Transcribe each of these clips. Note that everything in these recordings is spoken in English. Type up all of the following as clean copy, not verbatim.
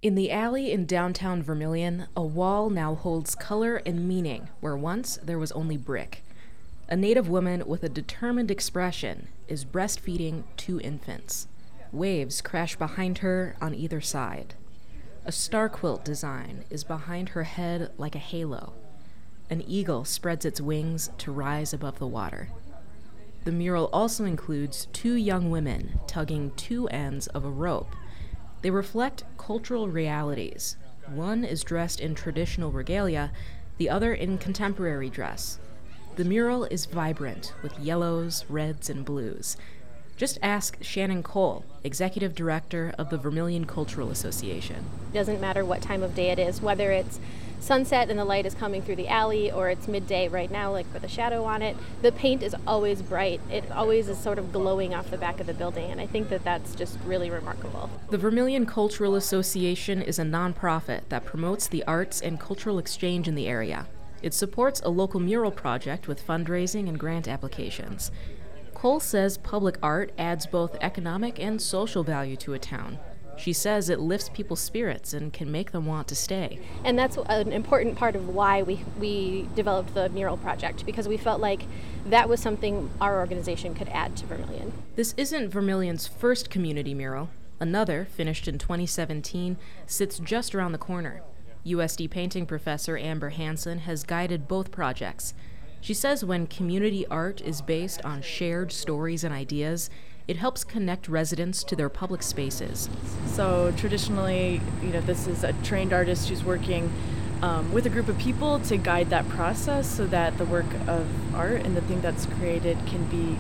In the alley in downtown Vermilion, a wall now holds color and meaning where once there was only brick. A Native woman with a determined expression is breastfeeding 2 infants. Waves crash behind her on either side. A star quilt design is behind her head like a halo. An eagle spreads its wings to rise above the water. The mural also includes 2 young women tugging 2 ends of a rope. They reflect cultural realities. One is dressed in traditional regalia, the other in contemporary dress. The mural is vibrant with yellows, reds, and blues. Just ask Shannon Cole, Executive Director of the Vermilion Cultural Association. It doesn't matter what time of day it is, whether it's sunset and the light is coming through the alley or it's midday right now, like with a shadow on it. The paint is always bright. It always is sort of glowing off the back of the building, and I think that that's just really remarkable. The Vermilion Cultural Association is a nonprofit that promotes the arts and cultural exchange in the area. It supports a local mural project with fundraising and grant applications. Cole says public art adds both economic and social value to a town. She says it lifts people's spirits and can make them want to stay. And that's an important part of why we developed the mural project, because we felt like that was something our organization could add to Vermilion. This isn't Vermilion's first community mural. Another, finished in 2017, sits just around the corner. USD painting professor Amber Hansen has guided both projects. She says when community art is based on shared stories and ideas, it helps connect residents to their public spaces. So traditionally, this is a trained artist who's working with a group of people to guide that process so that the work of art and the thing that's created can be,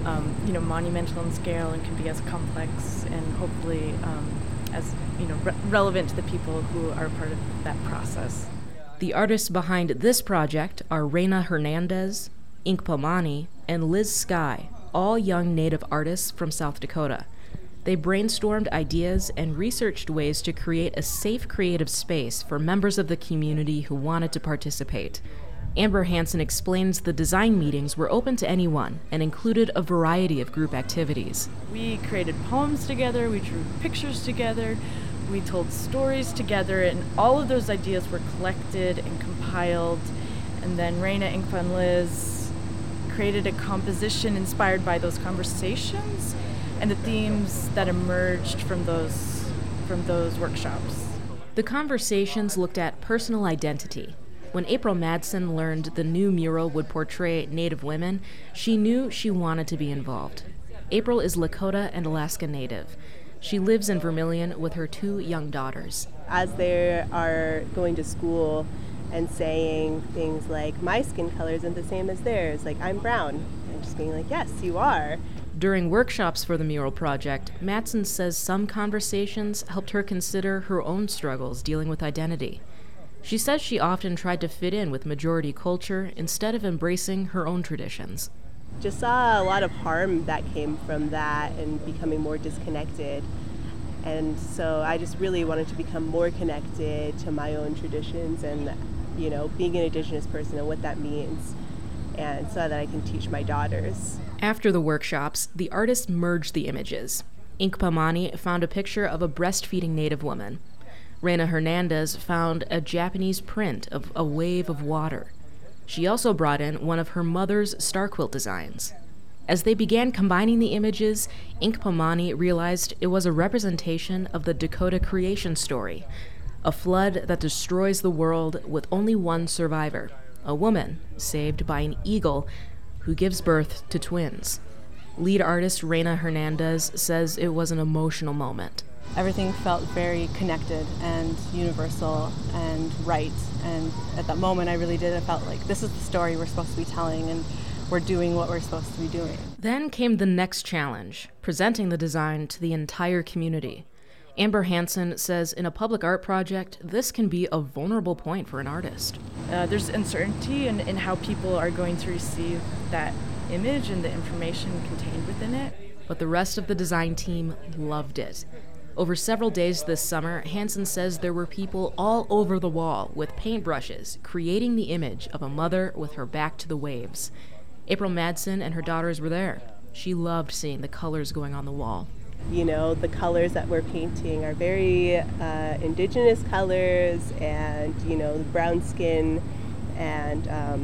monumental in scale and can be as complex and hopefully as relevant to the people who are part of that process. The artists behind this project are Reina Hernandez, Inkpa Mani, and Liz Skye, all young Native artists from South Dakota. They brainstormed ideas and researched ways to create a safe creative space for members of the community who wanted to participate. Amber Hansen explains the design meetings were open to anyone and included a variety of group activities. We created poems together, we drew pictures together, we told stories together, and all of those ideas were collected and compiled. And then Reina, Inkpa, and Liz created a composition inspired by those conversations and the themes that emerged from those workshops. The conversations looked at personal identity. When April Madsen learned the new mural would portray Native women, she knew she wanted to be involved. April is Lakota and Alaska Native. She lives in Vermilion with her 2 young daughters. As they are going to school and saying things like, my skin color isn't the same as theirs, like I'm brown, and just being like, yes, you are. During workshops for the mural project, Madsen says some conversations helped her consider her own struggles dealing with identity. She says she often tried to fit in with majority culture instead of embracing her own traditions. Just saw a lot of harm that came from that and becoming more disconnected. And so I just really wanted to become more connected to my own traditions and, being an Indigenous person and what that means, and so that I can teach my daughters. After the workshops, the artists merged the images. Inkpa Mani found a picture of a breastfeeding Native woman. Reina Hernandez found a Japanese print of a wave of water. She also brought in one of her mother's star quilt designs. As they began combining the images, Inkpa Mani realized it was a representation of the Dakota creation story, a flood that destroys the world with only one survivor, a woman saved by an eagle who gives birth to twins. Lead artist Reina Hernandez says it was an emotional moment. Everything felt very connected and universal and right. And at that moment, I really did. I felt like this is the story we're supposed to be telling, and we're doing what we're supposed to be doing. Then came the next challenge, presenting the design to the entire community. Amber Hansen says in a public art project, this can be a vulnerable point for an artist. There's uncertainty in how people are going to receive that image and the information contained within it. But the rest of the design team loved it. Over several days this summer, Hansen says there were people all over the wall with paintbrushes, creating the image of a mother with her back to the waves. April Madsen and her daughters were there. She loved seeing the colors going on the wall. You know, the colors that we're painting are very indigenous colors, and, you know, the brown skin, and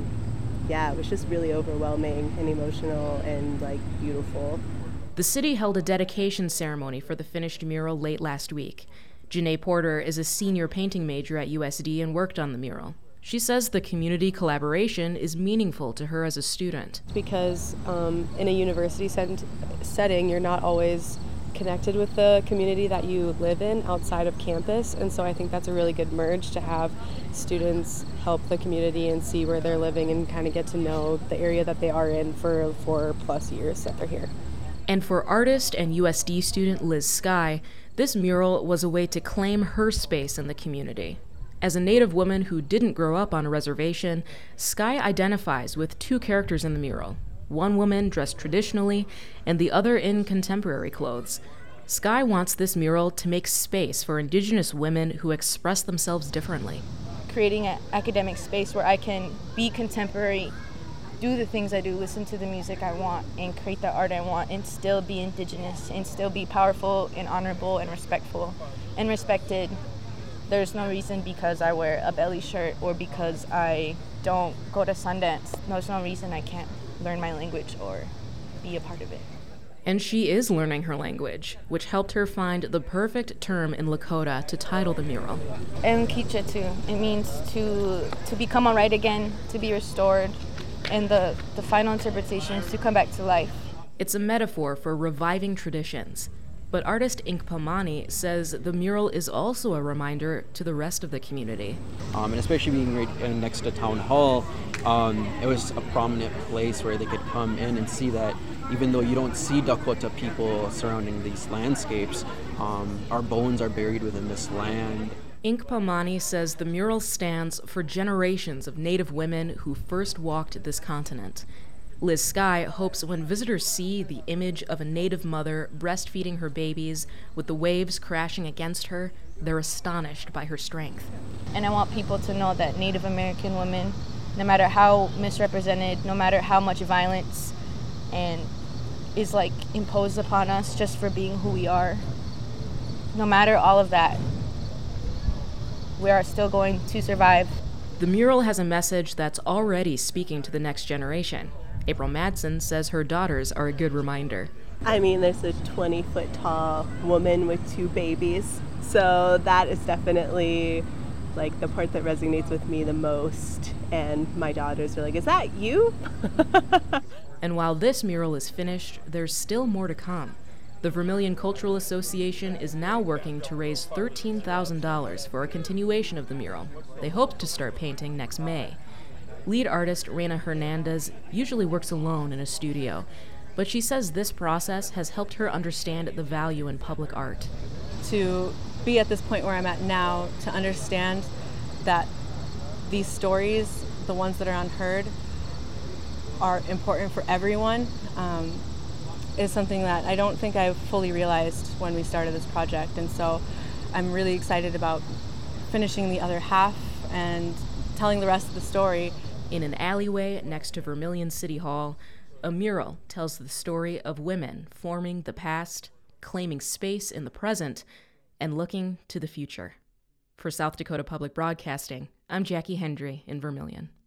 yeah, it was just really overwhelming and emotional and, like, beautiful. The city held a dedication ceremony for the finished mural late last week. Janae Porter is a senior painting major at USD and worked on the mural. She says the community collaboration is meaningful to her as a student. Because in a university setting, you're not always connected with the community that you live in outside of campus, and so I think that's a really good merge to have students help the community and see where they're living and kind of get to know the area that they are in for 4+ years that they're here. And for artist and USD student Liz Skye, this mural was a way to claim her space in the community. As a Native woman who didn't grow up on a reservation, Skye identifies with two characters in the mural. One woman dressed traditionally, and the other in contemporary clothes. Skye wants this mural to make space for Indigenous women who express themselves differently. Creating an academic space where I can be contemporary, do the things I do, listen to the music I want, and create the art I want, and still be Indigenous, and still be powerful and honorable and respectful and respected. There's no reason because I wear a belly shirt or because I don't go to Sundance. There's no reason I can't learn my language or be a part of it. And she is learning her language, which helped her find the perfect term in Lakota to title the mural. And Kicha too. It means to become all right again, to be restored, and the final interpretation is to come back to life. It's a metaphor for reviving traditions. But artist Inkpamani says the mural is also a reminder to the rest of the community. And especially being right next to Town Hall, it was a prominent place where they could come in and see that even though you don't see Dakota people surrounding these landscapes, our bones are buried within this land. Inkpamani says the mural stands for generations of Native women who first walked this continent. Liz Skye hopes when visitors see the image of a Native mother breastfeeding her babies with the waves crashing against her, they're astonished by her strength. And I want people to know that Native American women, no matter how misrepresented, no matter how much violence and is like imposed upon us just for being who we are, no matter all of that, we are still going to survive. The mural has a message that's already speaking to the next generation. April Madsen says her daughters are a good reminder. I mean, there's a 20-foot tall woman with 2 babies, so that is definitely like the part that resonates with me the most. And my daughters are like, "Is that you?" And while this mural is finished, there's still more to come. The Vermilion Cultural Association is now working to raise $13,000 for a continuation of the mural. They hope to start painting next May. Lead artist Reina Hernandez usually works alone in a studio, but she says this process has helped her understand the value in public art. To be at this point where I'm at now, to understand that these stories, the ones that are unheard, are important for everyone, is something that I don't think I fully realized when we started this project. And so I'm really excited about finishing the other half and telling the rest of the story. In an alleyway next to Vermilion City Hall, a mural tells the story of women forming the past, claiming space in the present, and looking to the future. For South Dakota Public Broadcasting, I'm Jackie Hendry in Vermilion.